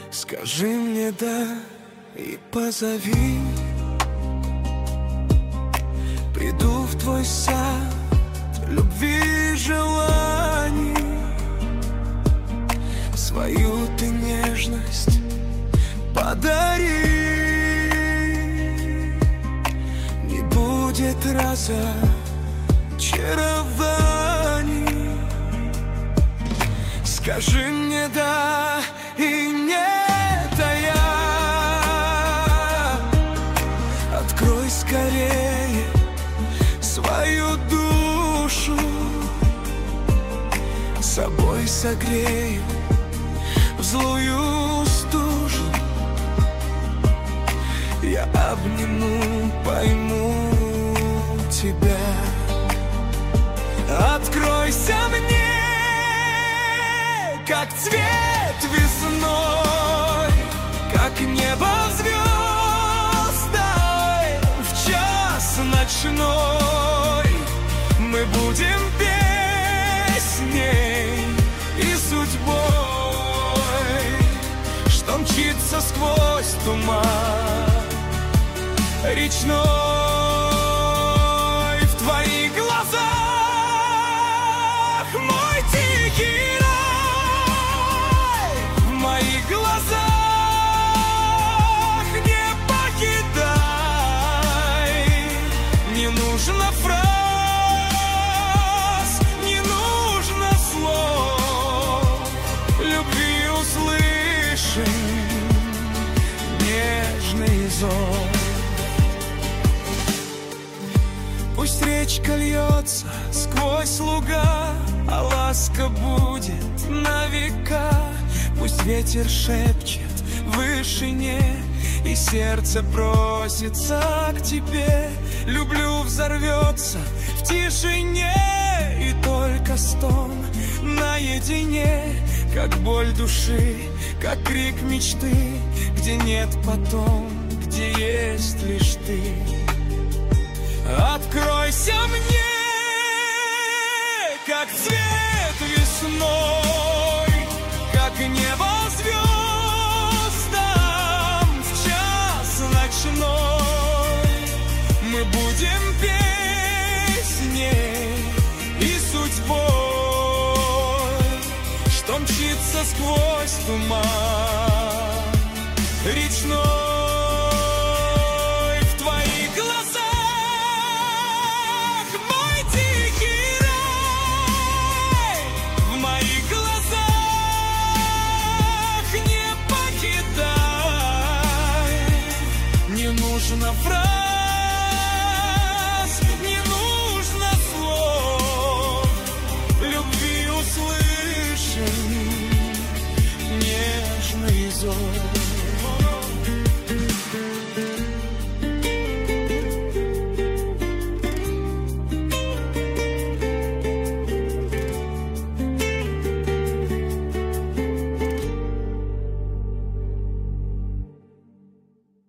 Скажи мне да и позови. Приду в твой сад любви и желаний. Свою ты нежность подари. Не будет разочарований. Скажи мне да и нет, а я открой скорее свою душу, собой согрею в злую стужу. Я обниму, пойму тебя. Откройся мне, как цвет весной, как небо звездой в час ночной. Мы будем песней и судьбой, что мчится сквозь туман речной. В твоих глазах мой тихий рай, в моих глазах не покидай. Не нужно фраз, не нужно слов, любви услышим нежный зов. Пусть речка льется сквозь луга, а ласка будет на века. Пусть ветер шепчет в вышине, и сердце просится к тебе. Люблю взорвется в тишине, и только стон наедине, как боль души, как крик мечты, где нет потом, где есть лишь ты. Откройся мне, как цвет весной, как небо звездам в час ночной. Мы будем песней и судьбой, что мчится сквозь туман речной.